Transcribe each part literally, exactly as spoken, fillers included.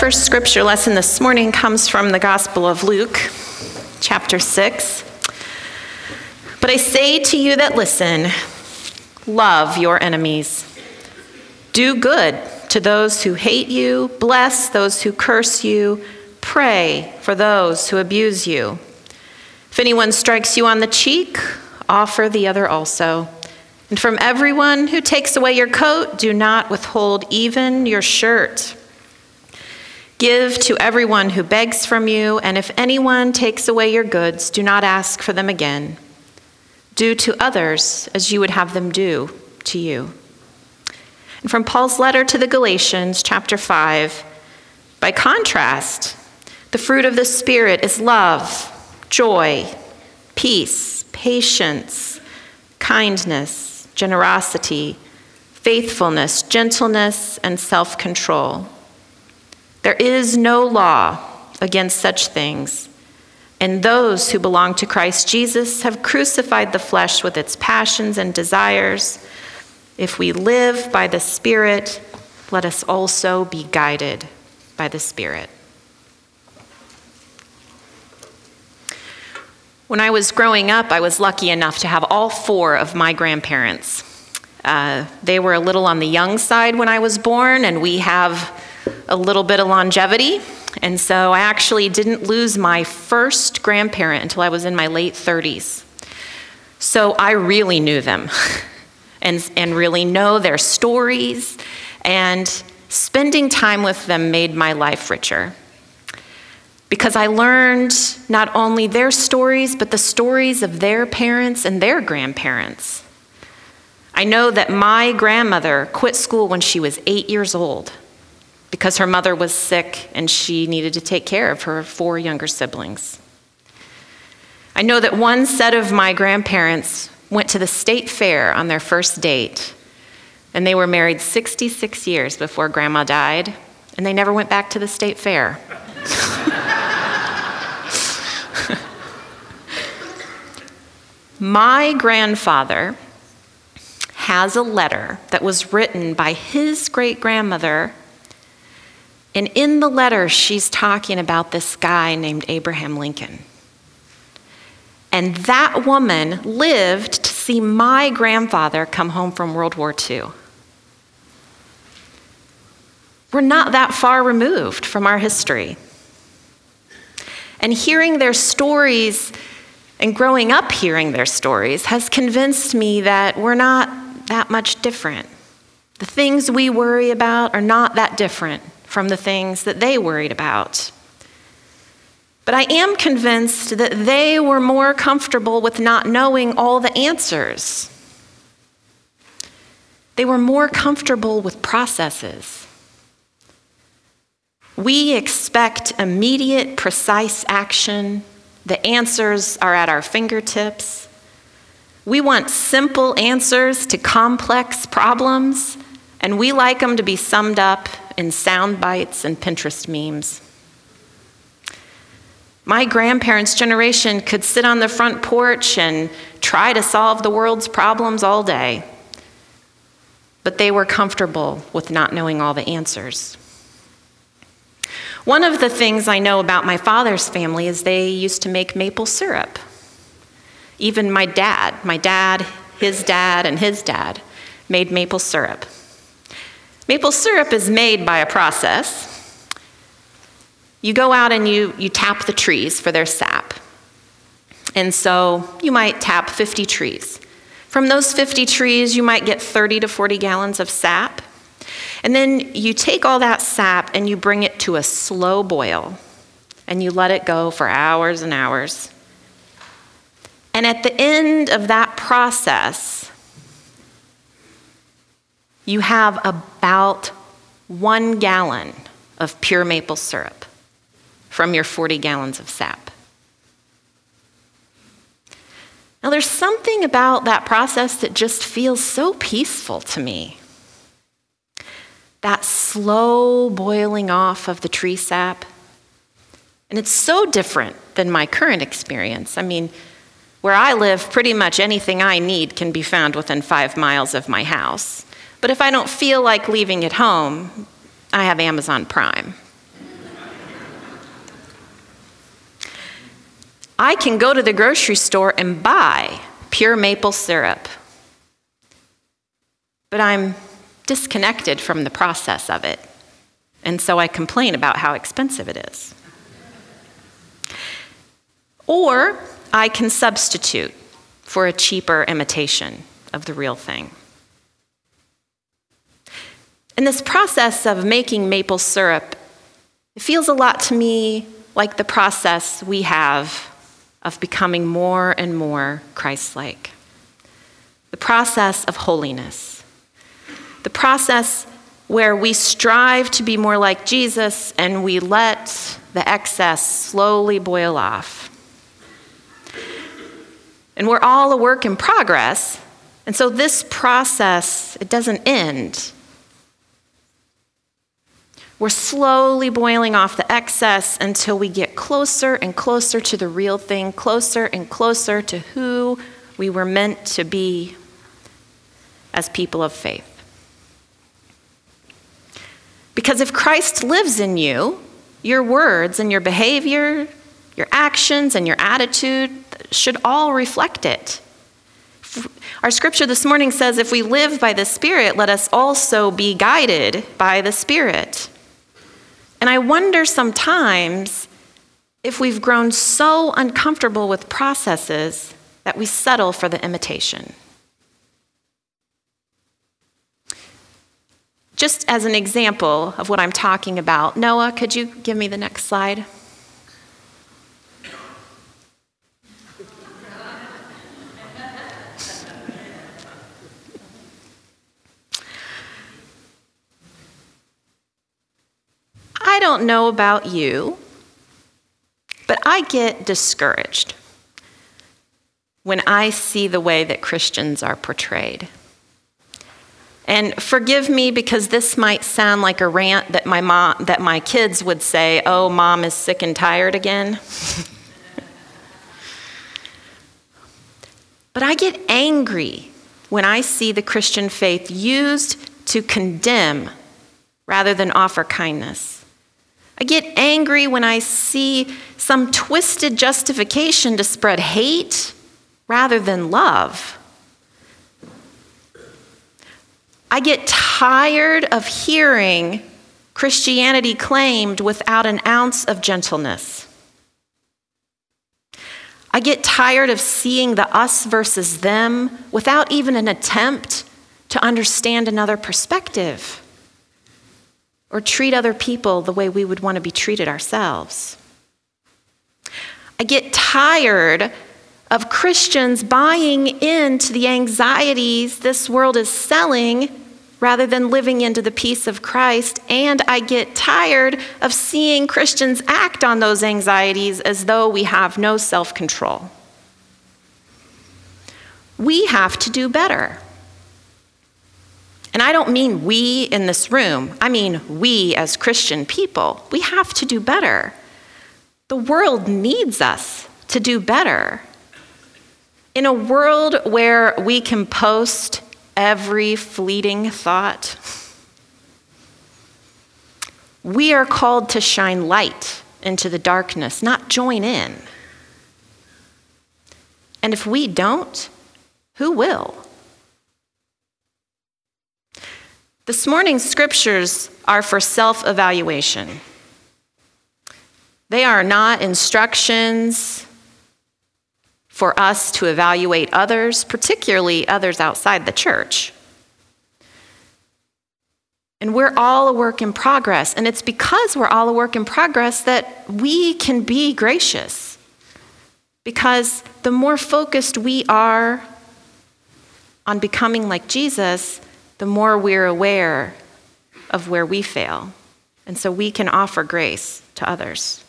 first scripture lesson this morning comes from the Gospel of Luke, chapter six. But I say to you that listen, love your enemies. Do good to those who hate you, bless those who curse you, pray for those who abuse you. If anyone strikes you on the cheek, offer the other also. And from everyone who takes away your coat, do not withhold even your shirt. Give to everyone who begs from you, and if anyone takes away your goods, do not ask for them again. Do to others as you would have them do to you. And from Paul's letter to the Galatians, chapter five, by contrast, the fruit of the Spirit is love, joy, peace, patience, kindness, generosity, faithfulness, gentleness, and self-control. There is no law against such things, and those who belong to Christ Jesus have crucified the flesh with its passions and desires. If we live by the Spirit, let us also be guided by the Spirit. When I was growing up, I was lucky enough to have all four of my grandparents. Uh, they were a little on the young side when I was born, and we have a little bit of longevity. And so I actually didn't lose my first grandparent until I was in my late thirties. So I really knew them and, and really know their stories, and spending time with them made my life richer. Because I learned not only their stories, but the stories of their parents and their grandparents. I know that my grandmother quit school when she was eight years old because her mother was sick and she needed to take care of her four younger siblings. I know that one set of my grandparents went to the state fair on their first date, and they were married sixty-six years before Grandma died, and they never went back to the state fair. My grandfather has a letter that was written by his great-grandmother, and in the letter, she's talking about this guy named Abraham Lincoln. And that woman lived to see my grandfather come home from World War Two. We're not that far removed from our history. And hearing their stories and growing up hearing their stories has convinced me that we're not that much different. The things we worry about are not that different from the things that they worried about. But I am convinced that they were more comfortable with not knowing all the answers. They were more comfortable with processes. We expect immediate, precise action. The answers are at our fingertips. We want simple answers to complex problems, and we like them to be summed up in sound bites and Pinterest memes. My grandparents' generation could sit on the front porch and try to solve the world's problems all day, but they were comfortable with not knowing all the answers. One of the things I know about my father's family is they used to make maple syrup. Even my dad, my dad, his dad, and his dad made maple syrup. Maple syrup is made by a process. You go out and you, you tap the trees for their sap. And so you might tap fifty trees. From those fifty trees, you might get thirty to forty gallons of sap. And then you take all that sap and you bring it to a slow boil, and you let it go for hours and hours. And at the end of that process, you have about one gallon of pure maple syrup from your forty gallons of sap. Now, there's something about that process that just feels so peaceful to me. That slow boiling off of the tree sap. And it's so different than my current experience. I mean, where I live, pretty much anything I need can be found within five miles of my house. But if I don't feel like leaving it home, I have Amazon Prime. I can go to the grocery store and buy pure maple syrup, but I'm disconnected from the process of it, and so I complain about how expensive it is. Or I can substitute for a cheaper imitation of the real thing. In this process of making maple syrup, it feels a lot to me like the process we have of becoming more and more Christ-like. The process of holiness. The process where we strive to be more like Jesus and we let the excess slowly boil off. And we're all a work in progress, and so this process, it doesn't end. We're slowly boiling off the excess until we get closer and closer to the real thing, closer and closer to who we were meant to be as people of faith. Because if Christ lives in you, your words and your behavior, your actions and your attitude should all reflect it. Our scripture this morning says, if we live by the Spirit, let us also be guided by the Spirit. And I wonder sometimes if we've grown so uncomfortable with processes that we settle for the imitation. Just as an example of what I'm talking about, Noah, could you give me the next slide? I don't know about you, but I get discouraged when I see the way that Christians are portrayed. And forgive me because this might sound like a rant that my mom, that my kids would say, "Oh, mom is sick and tired again." But I get angry when I see the Christian faith used to condemn rather than offer kindness. I get angry when I see some twisted justification to spread hate rather than love. I get tired of hearing Christianity claimed without an ounce of gentleness. I get tired of seeing the us versus them without even an attempt to understand another perspective or treat other people the way we would want to be treated ourselves. I get tired of Christians buying into the anxieties this world is selling rather than living into the peace of Christ, and I get tired of seeing Christians act on those anxieties as though we have no self-control. We have to do better. And I don't mean we in this room. I mean we as Christian people. We have to do better. The world needs us to do better. In a world where we can post every fleeting thought, we are called to shine light into the darkness, not join in. And if we don't, who will? This morning's scriptures are for self-evaluation. They are not instructions for us to evaluate others, particularly others outside the church. And we're all a work in progress, and it's because we're all a work in progress that we can be gracious. Because the more focused we are on becoming like Jesus, the more we're aware of where we fail. And so we can offer grace to others.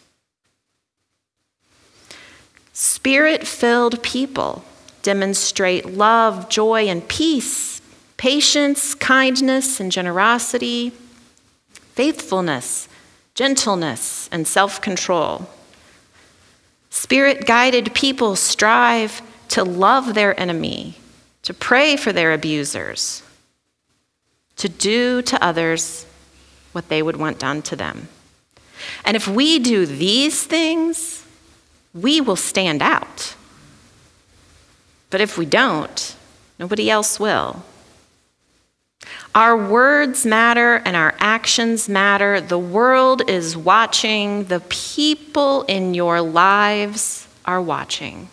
Spirit-filled people demonstrate love, joy, and peace, patience, kindness, and generosity, faithfulness, gentleness, and self-control. Spirit-guided people strive to love their enemy, to pray for their abusers, to do to others what they would want done to them. And if we do these things, we will stand out. But if we don't, nobody else will. Our words matter and our actions matter. The world is watching. The people in your lives are watching.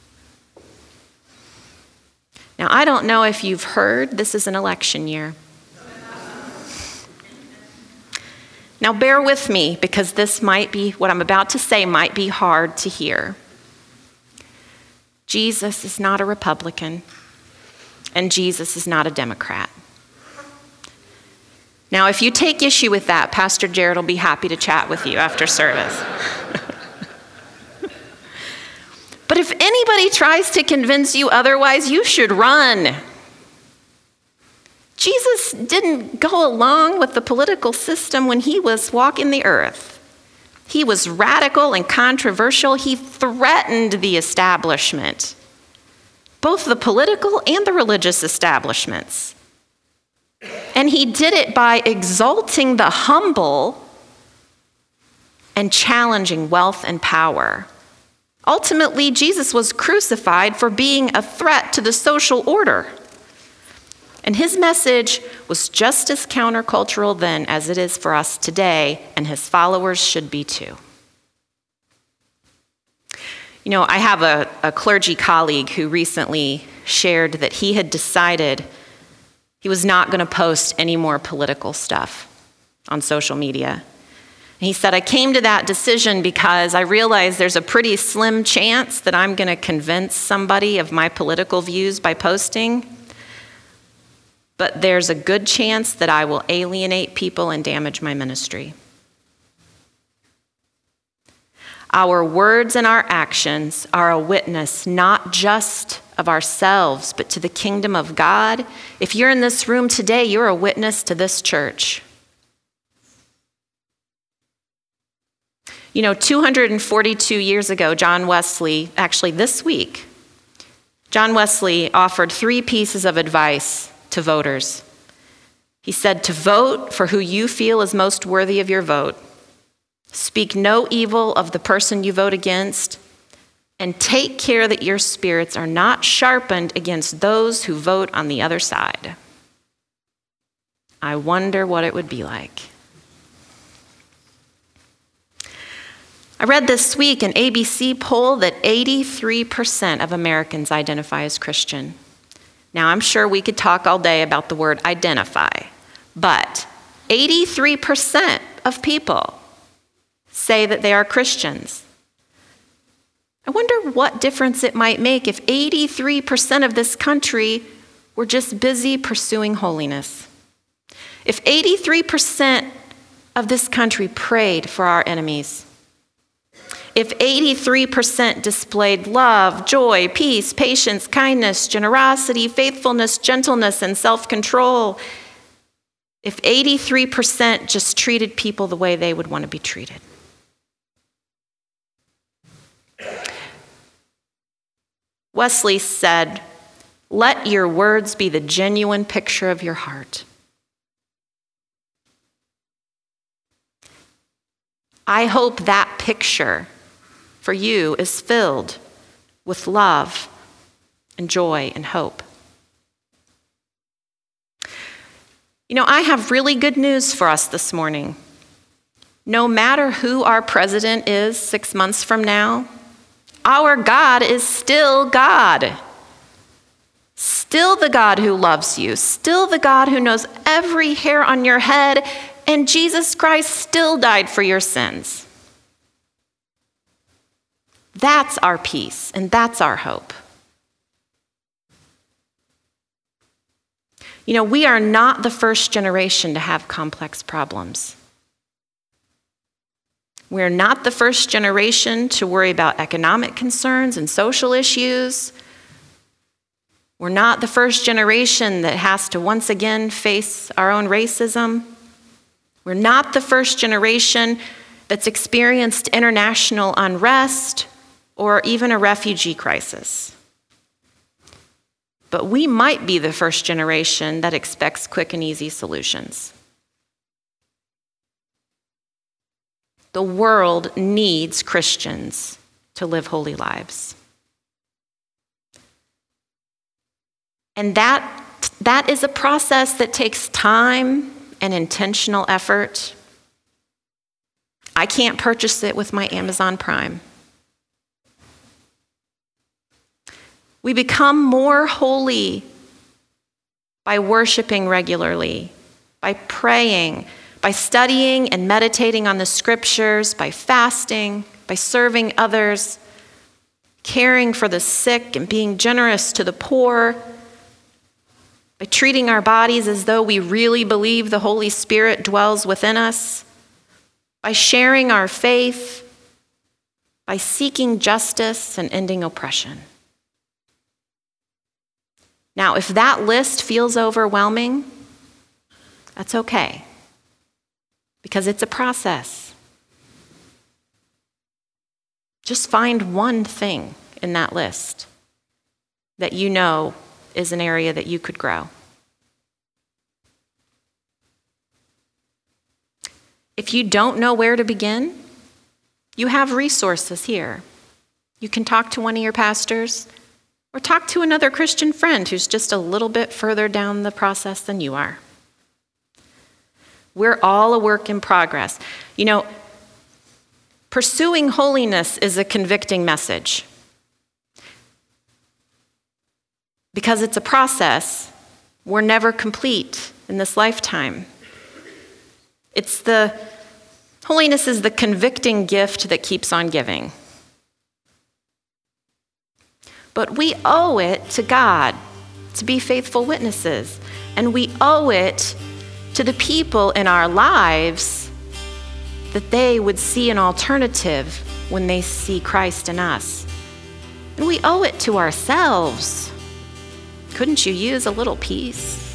Now, I don't know if you've heard, this is an election year. Now, bear with me, because this might be, what I'm about to say might be hard to hear. Jesus is not a Republican, and Jesus is not a Democrat. Now, if you take issue with that, Pastor Jared will be happy to chat with you after service. But if anybody tries to convince you otherwise, you should run. Jesus didn't go along with the political system when he was walking the earth. He was radical and controversial. He threatened the establishment, both the political and the religious establishments. And he did it by exalting the humble and challenging wealth and power. Ultimately, Jesus was crucified for being a threat to the social order. And his message was just as countercultural then as it is for us today, and his followers should be too. You know, I have a, a clergy colleague who recently shared that he had decided he was not going to post any more political stuff on social media. And he said, I came to that decision because I realized there's a pretty slim chance that I'm going to convince somebody of my political views by posting. But there's a good chance that I will alienate people and damage my ministry. Our words and our actions are a witness not just of ourselves, but to the kingdom of God. If you're in this room today, you're a witness to this church. You know, two hundred forty-two years ago, John Wesley, actually this week, John Wesley offered three pieces of advice to voters. He said to vote for who you feel is most worthy of your vote. Speak no evil of the person you vote against, and take care that your spirits are not sharpened against those who vote on the other side. I wonder what it would be like. I read this week an A B C poll that eighty-three percent of Americans identify as Christian. Now, I'm sure we could talk all day about the word identify, but eighty-three percent of people say that they are Christians. I wonder what difference it might make if eighty-three percent of this country were just busy pursuing holiness. If eighty-three percent of this country prayed for our enemies. If eighty-three percent displayed love, joy, peace, patience, kindness, generosity, faithfulness, gentleness, and self-control. If eighty-three percent just treated people the way they would want to be treated. Wesley said, let your words be the genuine picture of your heart. I hope that picture for you is filled with love and joy and hope. You know, I have really good news for us this morning. No matter who our president is six months from now, our God is still God. Still the God who loves you, still the God who knows every hair on your head, and Jesus Christ still died for your sins. That's our peace, and that's our hope. You know, we are not the first generation to have complex problems. We're not the first generation to worry about economic concerns and social issues. We're not the first generation that has to once again face our own racism. We're not the first generation that's experienced international unrest or even a refugee crisis. But we might be the first generation that expects quick and easy solutions. The world needs Christians to live holy lives. And that, that is a process that takes time and intentional effort. I can't purchase it with my Amazon Prime. We become more holy by worshiping regularly, by praying, by studying and meditating on the scriptures, by fasting, by serving others, caring for the sick and being generous to the poor, by treating our bodies as though we really believe the Holy Spirit dwells within us, by sharing our faith, by seeking justice and ending oppression. Now, if that list feels overwhelming, that's okay, because it's a process. Just find one thing in that list that you know is an area that you could grow. If you don't know where to begin, you have resources here. You can talk to one of your pastors or talk to another Christian friend who's just a little bit further down the process than you are. We're all a work in progress. You know, pursuing holiness is a convicting message. Because it's a process, we're never complete in this lifetime. It's the, holiness is the convicting gift that keeps on giving. But we owe it to God to be faithful witnesses, and we owe it to the people in our lives that they would see an alternative when they see Christ in us. And we owe it to ourselves. Couldn't you use a little peace?